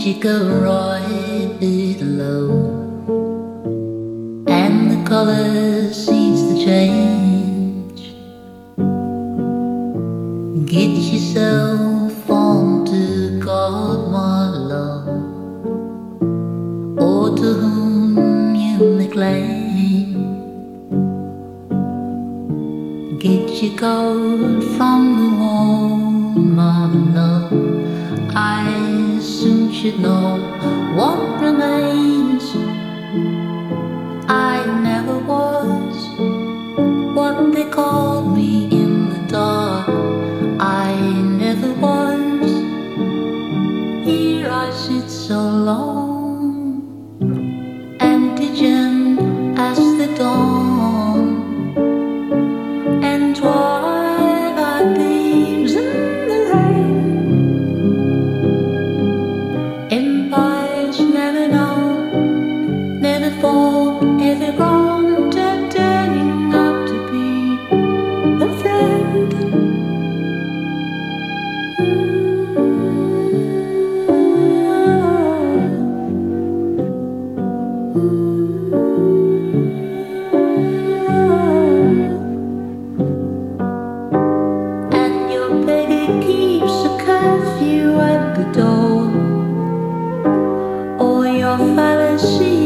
right below, and the color seems to change. Get yourself on to God, my love, or to whom you may claim. Get your coat from the wall, my love. I soon should know what remains. I never was what they called me in the dark. I never was. Here I sit so long, antigen as the dawn, and twilight beams in the rain. Empires never know, never fall, ever grown, turning out to be a friend. And your baby keeps a curfew at the door, or your fallacy